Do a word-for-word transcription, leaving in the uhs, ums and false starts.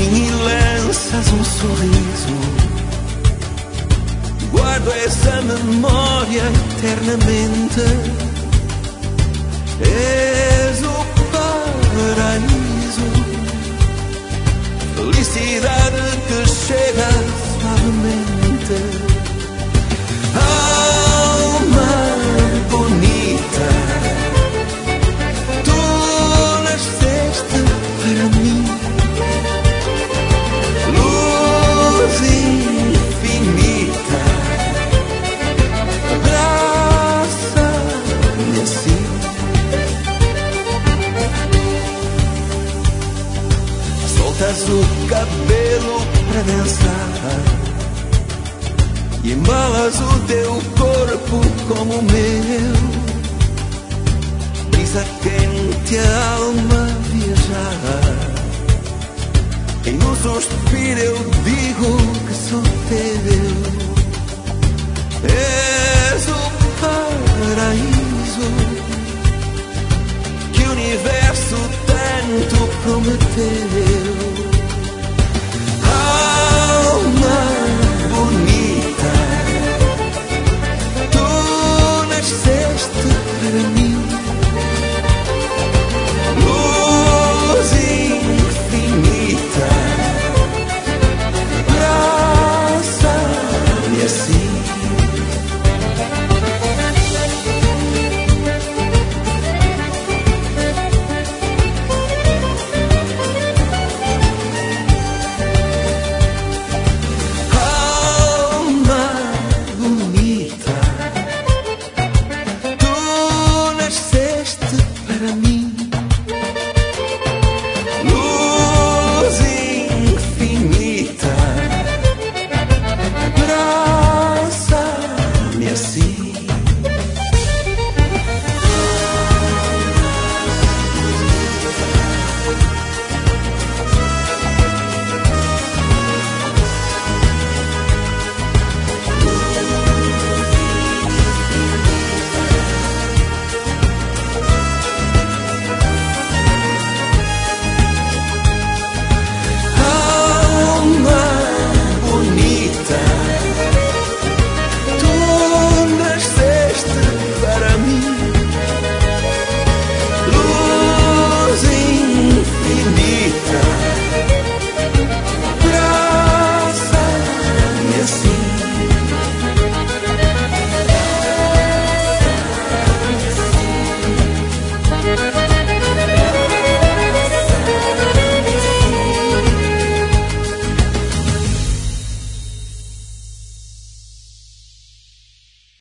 mim e lanças um sorriso. Guardo essa memória eternamente. És o paraíso, felicidade que chega suavemente. Alma bonita, tu nasceste para mim. Luz infinita, abraça-me assim. Soltas o cabelo para dançar e embalas o teu corpo como o meu. Brisa quente, a alma viajar, e no suspiro eu digo que sou teu. És o paraíso que o universo tanto prometeu.